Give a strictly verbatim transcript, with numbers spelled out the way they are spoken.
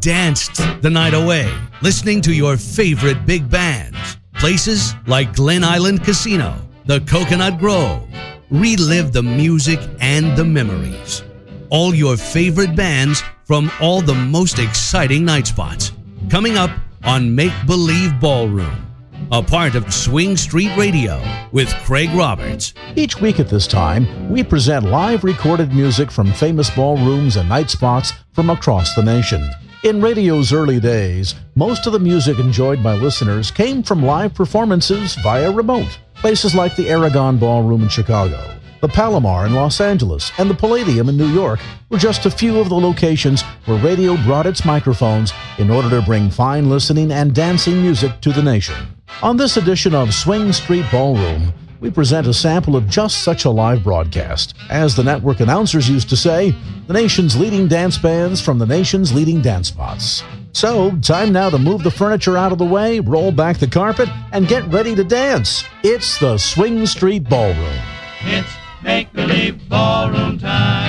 danced the night away, listening to your favorite big bands. Places like Glen Island Casino, the Coconut Grove. Relive the music and the memories. All your favorite bands from all the most exciting night spots. Coming up on Make Believe Ballroom, a part of Swing Street Radio with Craig Roberts. Each week at this time, we present live recorded music from famous ballrooms and night spots from across the nation. In radio's early days, most of the music enjoyed by listeners came from live performances via remote. Places like the Aragon Ballroom in Chicago, the Palomar in Los Angeles, and the Palladium in New York were just a few of the locations where radio brought its microphones in order to bring fine listening and dancing music to the nation. On this edition of Swing Street Ballroom, we present a sample of just such a live broadcast. As the network announcers used to say, the nation's leading dance bands from the nation's leading dance spots. So, time now to move the furniture out of the way, roll back the carpet, and get ready to dance. It's the Swing Street Ballroom. It's make-believe ballroom time.